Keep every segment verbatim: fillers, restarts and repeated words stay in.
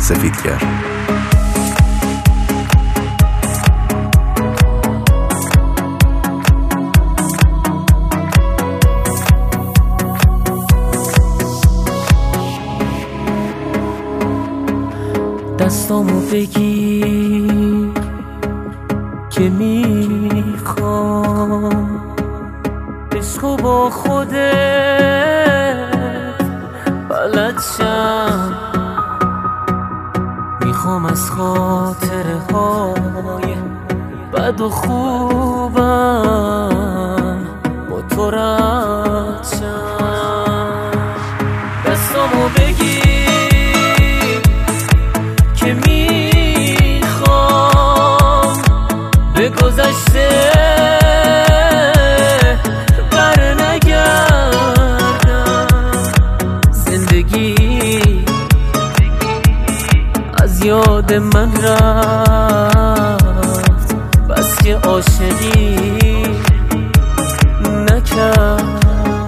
سفیدگر. دستامو بگیر که میخوام عشقو با خودت بلد شم، میخوام از خاطره های بد و خوبم با تو رد شم. دستامو بگیر که میخوام به گذشته بر نگردم. زندگی از یاد من رفت، بس که عاشقی نکرد.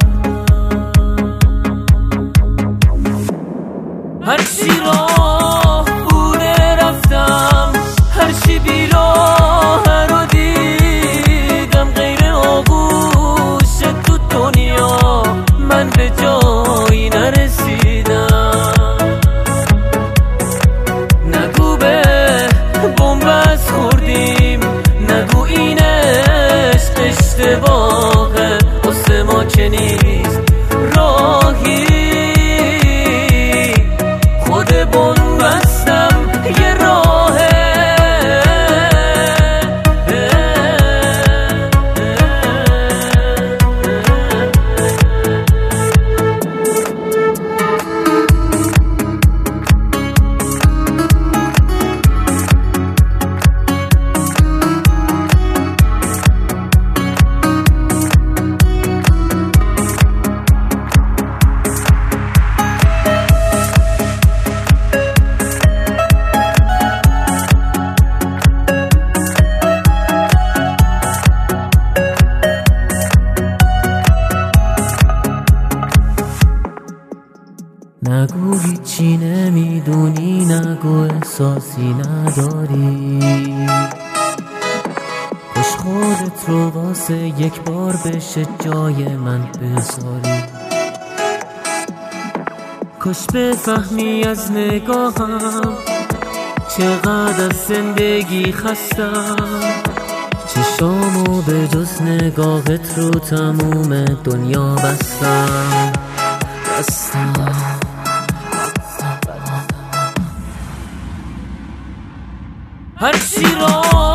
هر چی راه بوده رفتم، هر چی بیراه رو دیدم، غیر آغوش تو دنیا من به جایی نرسیدم. نگو به بنبست خوردیم، نگو این عشق اشتباهه، واسه ما که نیست راهی. خود بنبستم یه راهه. نگو هیچی نمیدونی، نگو احساسی نداری، کاش خودت رو واسه یک بار بشه جای من بذاری. کاش بفهمی از نگاهم چقدر از زندگی خستم، چشامو به جز نگاهت رو تموم دنیا بستم بستم. هر چی را